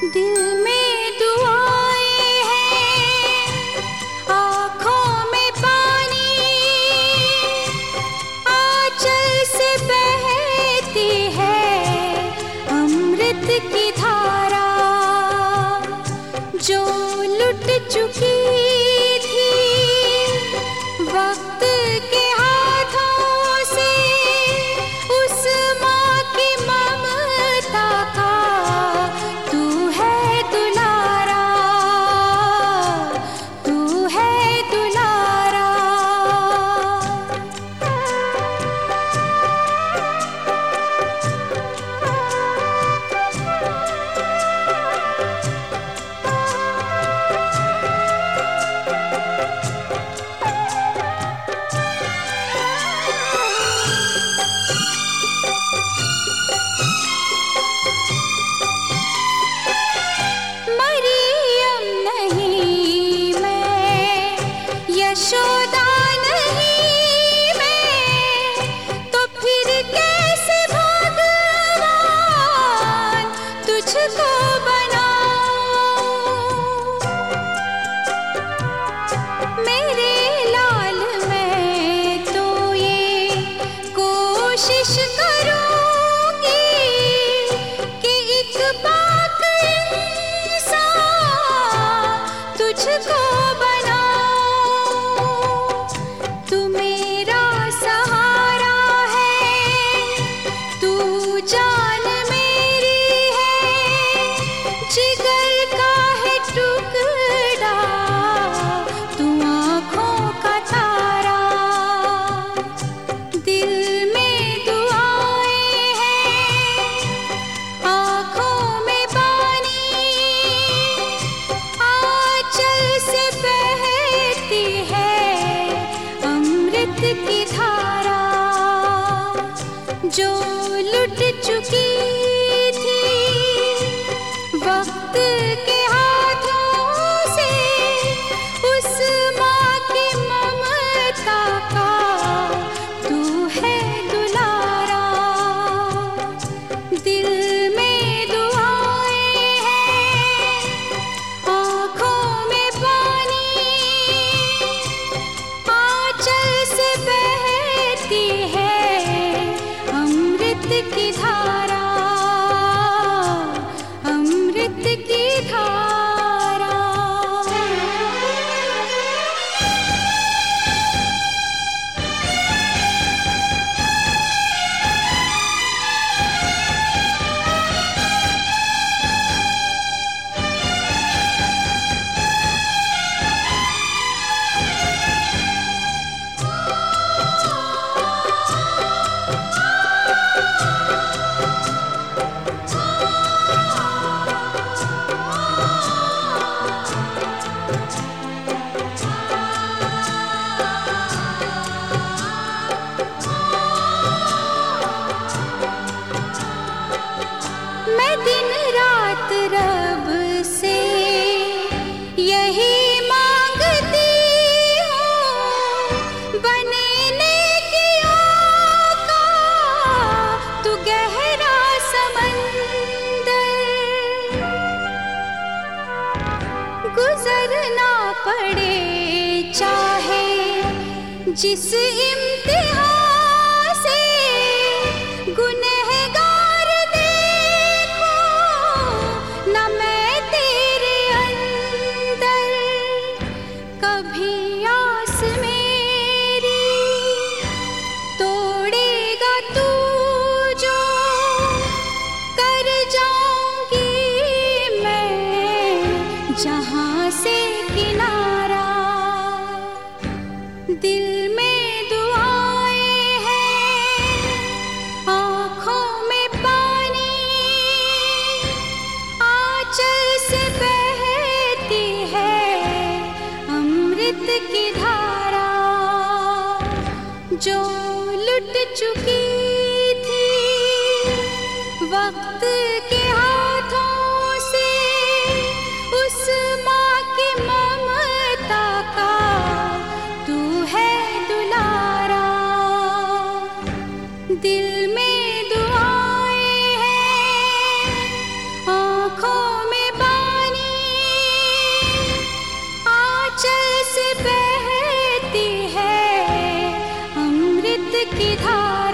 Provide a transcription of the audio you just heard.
दिल में दुआएं हैं, आँखों में पानी, आँचल से बहती है अमृत की धारा, जो लुट चुकी थी वक्त के हाथों से, उस माँ की ममता का तू है दुलारा, तू है दुलारा। यशोदा नहीं मैं, तो फिर कैसे भगवान तुझको बनाऊं। मेरे लाल मैं तो ये कोशिश करूंगी कि एक पाक इंसान तुझको की धारा, जो लुट चुकी थी वक्त के हाथों से, उस माँ की ममता का तू है दुलारा। दिल में दुआएं हैं, आँखों में पानी, आँचल से बहती है अमृत की धारा, अमृत की धारा। मैं दिन रात रब से यही मांगती हूँ, बनने की आका तू गहरा समंदर, गुजरना पड़े चाहे जिस इम्तिहान से, गुनहगार देखो न मैं तेरे अंदर, कभी आस मेरी तोड़ेगा तू जो, कर जाऊंगी मैं जहां से किनारा। दिल में दुआएं हैं, आँखों में पानी, आँचल से बहती है अमृत की धारा, जो लुट चुकी थी वक्त के हाथों से, उस माँ की ममता की धारा।